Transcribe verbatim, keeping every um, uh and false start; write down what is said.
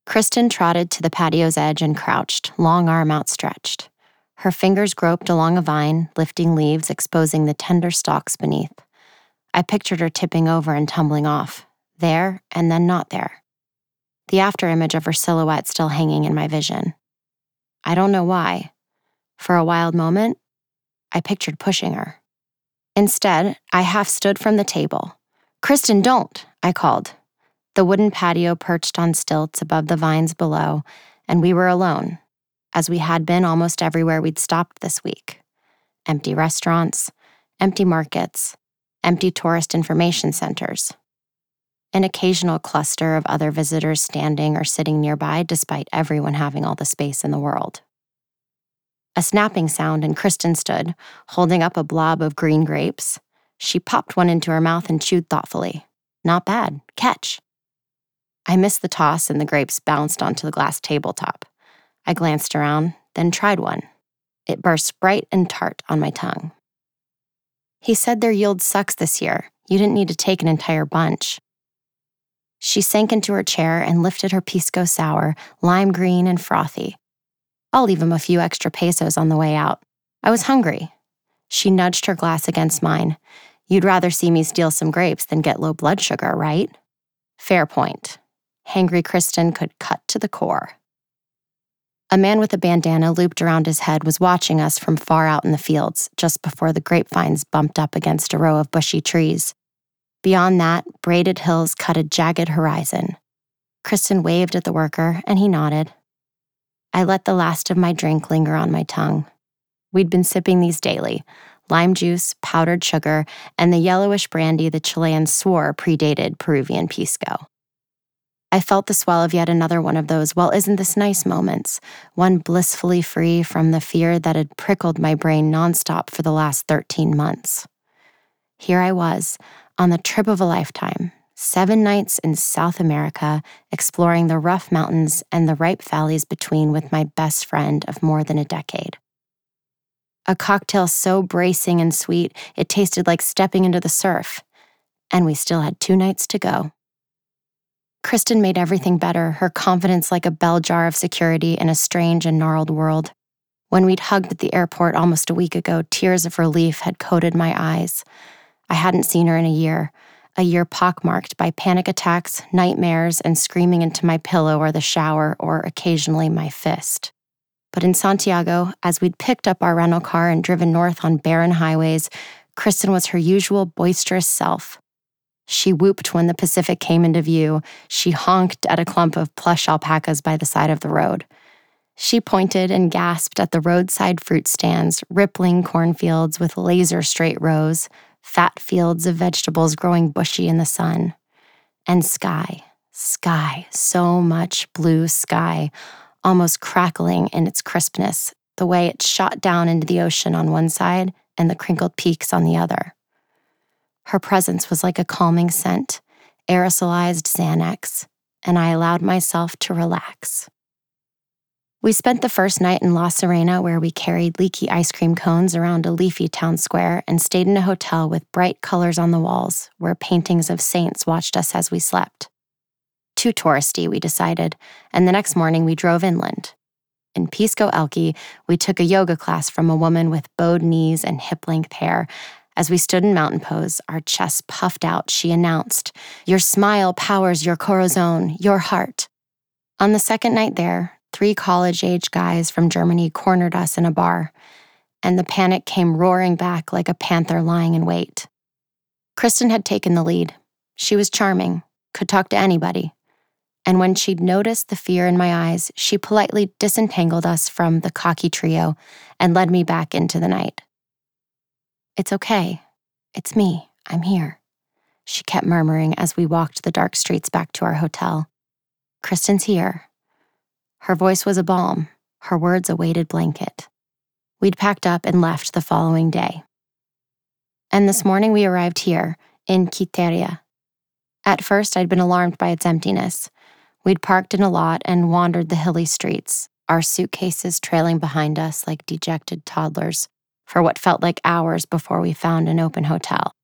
Kristen trotted to the patio's edge and crouched, long arm outstretched. Her fingers groped along a vine, lifting leaves, exposing the tender stalks beneath. I pictured her tipping over and tumbling off, there and then not there. The afterimage of her silhouette still hanging in my vision. I don't know why. For a wild moment, I pictured pushing her. Instead, I half stood from the table. "Kristen, don't," I called. The wooden patio perched on stilts above the vines below, and we were alone, as we had been almost everywhere we'd stopped this week. Empty restaurants, empty markets, empty tourist information centers. An occasional cluster of other visitors standing or sitting nearby despite everyone having all the space in the world. A snapping sound and Kristen stood, holding up a blob of green grapes. She popped one into her mouth and chewed thoughtfully. Not bad. Catch. I missed the toss and the grapes bounced onto the glass tabletop. I glanced around, then tried one. It burst bright and tart on my tongue. "He said their yield sucks this year. You didn't need to take an entire bunch." She sank into her chair and lifted her pisco sour, lime green and frothy. "I'll leave him a few extra pesos on the way out. I was hungry." She nudged her glass against mine. "You'd rather see me steal some grapes than get low blood sugar, right?" Fair point. Hangry Kristen could cut to the core. A man with a bandana looped around his head was watching us from far out in the fields, just before the grapevines bumped up against a row of bushy trees. Beyond that, braided hills cut a jagged horizon. Kristen waved at the worker, and he nodded. I let the last of my drink linger on my tongue. We'd been sipping these daily, lime juice, powdered sugar, and the yellowish brandy the Chileans swore predated Peruvian pisco. I felt the swell of yet another one of those, well, isn't this nice moments, one blissfully free from the fear that had prickled my brain nonstop for the last thirteen months. Here I was, on the trip of a lifetime, seven nights in South America, exploring the rough mountains and the ripe valleys between with my best friend of more than a decade. A cocktail so bracing and sweet, it tasted like stepping into the surf. And we still had two nights to go. Kristen made everything better, her confidence like a bell jar of security in a strange and gnarled world. When we'd hugged at the airport almost a week ago, tears of relief had coated my eyes. I hadn't seen her in a year, a year pockmarked by panic attacks, nightmares, and screaming into my pillow or the shower or occasionally my fist. But in Santiago, as we'd picked up our rental car and driven north on barren highways, Kristen was her usual boisterous self. She whooped when the Pacific came into view. She honked at a clump of plush alpacas by the side of the road. She pointed and gasped at the roadside fruit stands, rippling cornfields with laser-straight rows, fat fields of vegetables growing bushy in the sun. And sky, sky, so much blue sky, almost crackling in its crispness, the way it shot down into the ocean on one side and the crinkled peaks on the other. Her presence was like a calming scent, aerosolized Xanax, and I allowed myself to relax. We spent the first night in La Serena, where we carried leaky ice cream cones around a leafy town square and stayed in a hotel with bright colors on the walls, where paintings of saints watched us as we slept. Too touristy, we decided, and the next morning we drove inland. In Pisco Elqui, we took a yoga class from a woman with bowed knees and hip-length hair. As we stood in mountain pose, our chests puffed out, she announced, "Your smile powers your corazon, your heart." On the second night there, three college-age guys from Germany cornered us in a bar, and the panic came roaring back like a panther lying in wait. Kristen had taken the lead. She was charming, could talk to anybody. And when she'd noticed the fear in my eyes, she politely disentangled us from the cocky trio and led me back into the night. "It's okay. It's me. I'm here," she kept murmuring as we walked the dark streets back to our hotel. "Kristen's here." Her voice was a balm, her words a weighted blanket. We'd packed up and left the following day. And this morning we arrived here, in Quiteria. At first I'd been alarmed by its emptiness. We'd parked in a lot and wandered the hilly streets, our suitcases trailing behind us like dejected toddlers, for what felt like hours before we found an open hotel.